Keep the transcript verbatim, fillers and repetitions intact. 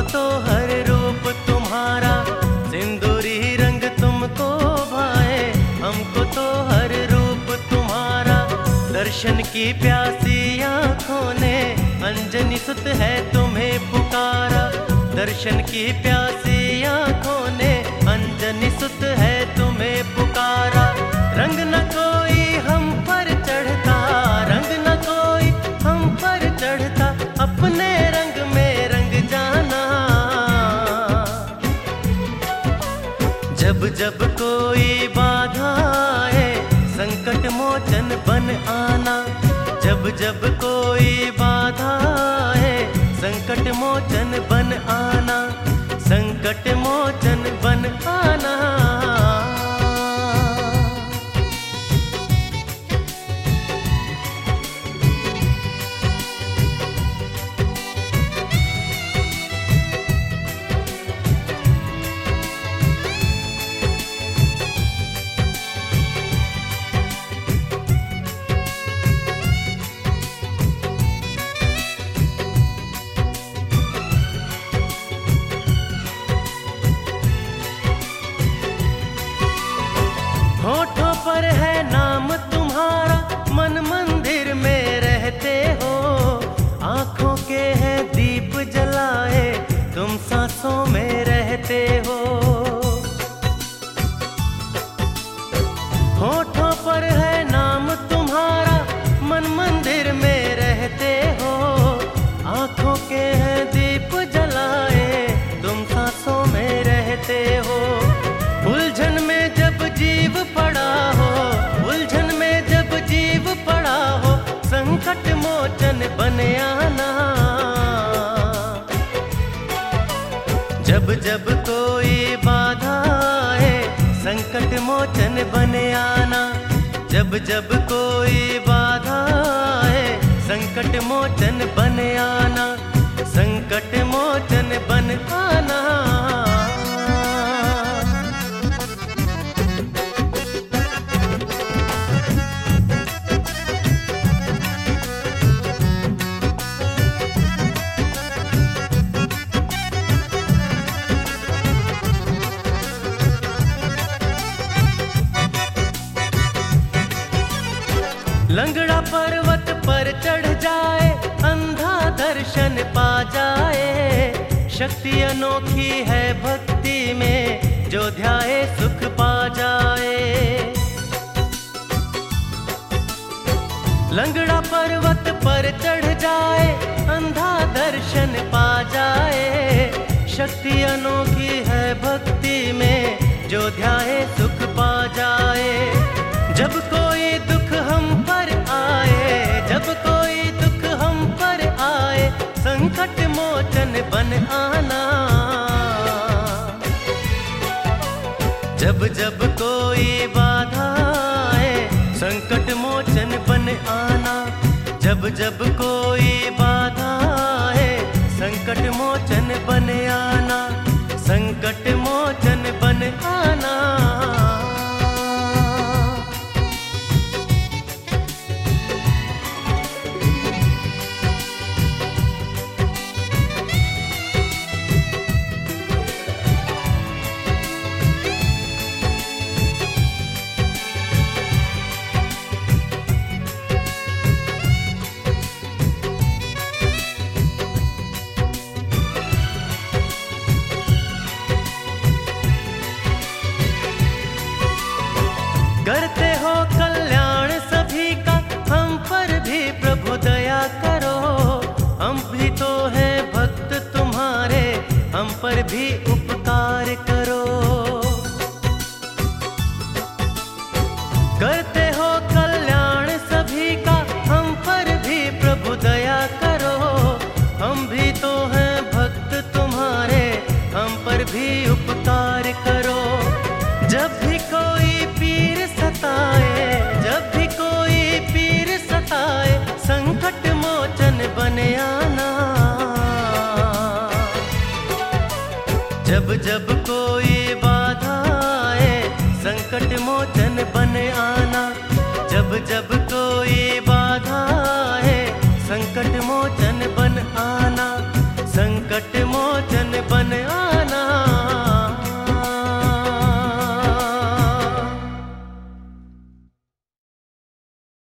तो हर रूप तुम्हारा सिंदूरी रंग तुमको भाए, हमको तो हर रूप तुम्हारा। दर्शन की प्यासी आँखों ने अंजनी सुत है तुम्हें पुकारा, दर्शन की प्यासी आँखों ने अंजनी सुत है तुम्हें पुकारा। रंग न कोई हम पर चढ़ता, रंग न कोई हम पर चढ़ता, अपने रंग में रंग जाना। जब जब कोई बाधा आए संकट मोचन बन आना, जब जब कोई बाधा आए संकट मोचन बन आना, संकट मोचन बन आना। होठों पर है नाम तुम्हारा, मन मंदिर में रहते हो, आंखों के हैं दीप जलाए, तुम सांसों में रहते हो। होठों पर है नाम तुम्हारा, मन मंदिर में रहते हो, आंखों के हैं दीप जलाए, तुम सांसों में रहते हो। उलझन में जब जीव पड़ा हो, उलझन में जब जीव पड़ा हो, संकट मोचन बन आना। जब जब कोई बाधा आए संकट मोचन बन आना, जब जब कोई बाधा आए संकट मोचन बन आना, संकट मोचन बन आना। लंगड़ा पर्वत पर चढ़ जाए, अंधा दर्शन पा जाए, शक्ति अनोखी है भक्ति में, जो ध्याए सुख पा जाए। लंगड़ा पर्वत पर चढ़ जाए, अंधा दर्शन पा जाए, शक्ति अनोखी है भक्ति में, जो ध्याए सुख पा जाए। जब कोई दुख हम पर आए, जब कोई दुख हम पर आए, संकट मोचन बन आना। जब जब कोई बाधा आए संकट मोचन बन आना, जब जब कोई बाधा आए संकट मोचन बन आना, संकट मोचन बन आना। करते हो कल्याण सभी का, हम पर भी प्रभु दया करो, हम भी तो हैं भक्त तुम्हारे, हम पर भी उपकार करो। करते हो कल्याण सभी का, हम पर भी प्रभु दया करो, हम भी तो हैं भक्त तुम्हारे, हम पर भी उपकार करो। जब भी कोई पीर सताए, जब भी कोई पीर सताए, संकट मोचन बन आना। जब जब